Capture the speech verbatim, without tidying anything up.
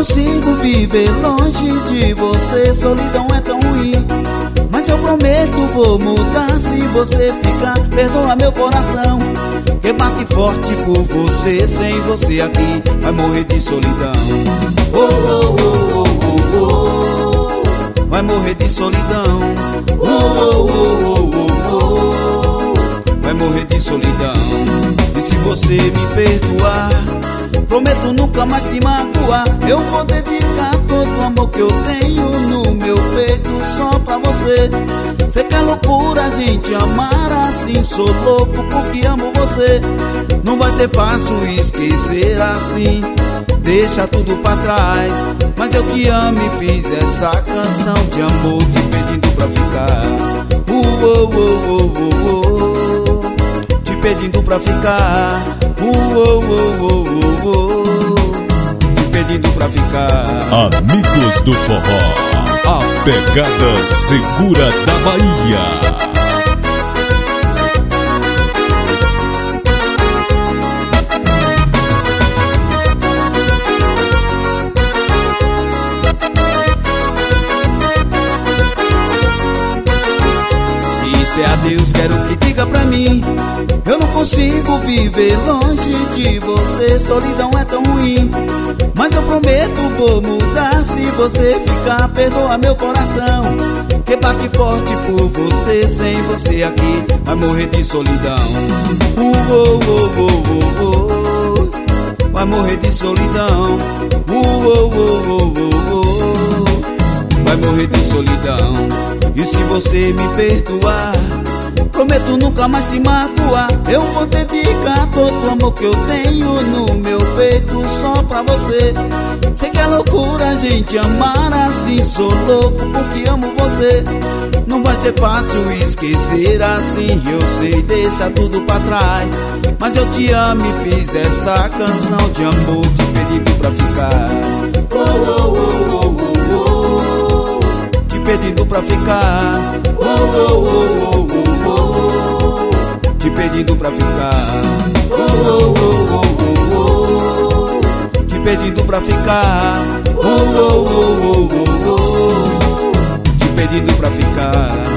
consigo viver longe de você. Solidão é tão ruim, mas eu prometo vou mudar se você ficar. Perdoa meu coração, que bate forte por você. Sem você aqui vai morrer de solidão. Oh, oh, oh, oh, oh, oh. Vai morrer de solidão. Oh, oh, oh, oh, oh. Vai morrer de solidão. E se você me perdoar, prometo nunca mais te magoar. Eu vou dedicar todo o amor que eu tenho no meu peito só pra você. Sei que é loucura a gente amar assim. Sou louco porque amo você. Não vai ser fácil esquecer assim. Deixa tudo pra trás, mas eu te amo e fiz essa canção de amor te pedindo pra ficar. Uh, oh, oh, oh, oh, oh. Te pedindo pra ficar. Uh, oh, oh, oh, oh, oh. Te pedindo pra ficar. Amigos do Forró, a pegada segura da Bahia. Se é a Deus, quero que diga pra mim. Eu não consigo viver longe de você. Solidão é tão ruim, mas eu prometo vou mudar se você ficar. Perdoa meu coração, que bate forte por você. Sem você aqui vai morrer de solidão. Uh, oh, oh, oh, oh, oh. Vai morrer de solidão. Uh, oh, oh, oh, oh, oh. Vai morrer de solidão. E se você me perdoar, prometo nunca mais te magoar. Eu vou dedicar todo o amor que eu tenho no meu peito só pra você. Sei que é loucura a gente amar assim. Sou louco porque amo você. Não vai ser fácil esquecer assim. Eu sei, deixa tudo pra trás, mas eu te amo e fiz esta canção de amor te pedindo pra ficar. Oh, oh, oh, oh, oh, oh. Te pedindo pra ficar. Oh, oh, oh, oh, oh. Te pedindo pra ficar. Oh, oh, oh, oh, oh. Te pedindo pra ficar. Oh, oh, oh, oh, oh. Te pedindo pra ficar.